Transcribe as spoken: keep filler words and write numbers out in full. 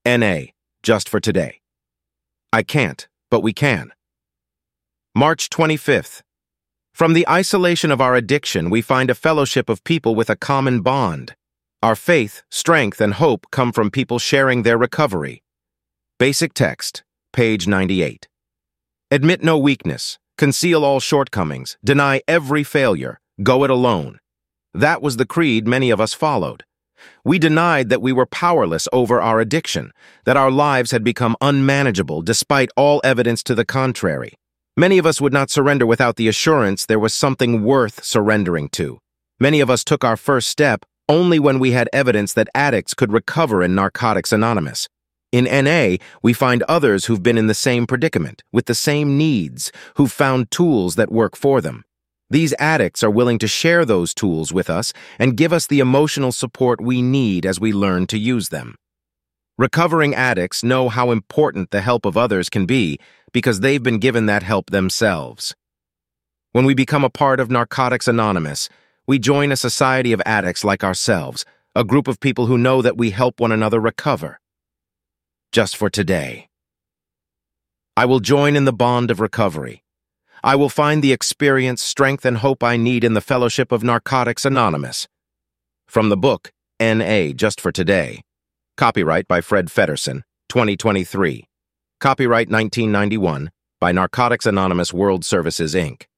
N A, just for today. I can't, but we can. March twenty-fifth. From the isolation of our addiction, we find a fellowship of people with a common bond. Our faith, strength, and hope come from people sharing their recovery. Basic text, page ninety-eight. Admit no weakness, conceal all shortcomings, deny every failure, go it alone. That was the creed many of us followed. We denied that we were powerless over our addiction, that our lives had become unmanageable despite all evidence to the contrary. Many of us would not surrender without the assurance there was something worth surrendering to. Many of us took our first step only when we had evidence that addicts could recover in Narcotics Anonymous. In N A, we find others who've been in the same predicament, with the same needs, who've found tools that work for them. These addicts are willing to share those tools with us and give us the emotional support we need as we learn to use them. Recovering addicts know how important the help of others can be because they've been given that help themselves. When we become a part of Narcotics Anonymous, we join a society of addicts like ourselves, a group of people who know that we help one another recover. Just for today. I will join in the bond of recovery. I will find the experience, strength, and hope I need in the fellowship of Narcotics Anonymous. From the book, N A, Just for Today. Copyright by Fred Feddersen, twenty twenty-three. Copyright nineteen ninety-one by Narcotics Anonymous World Services, Incorporated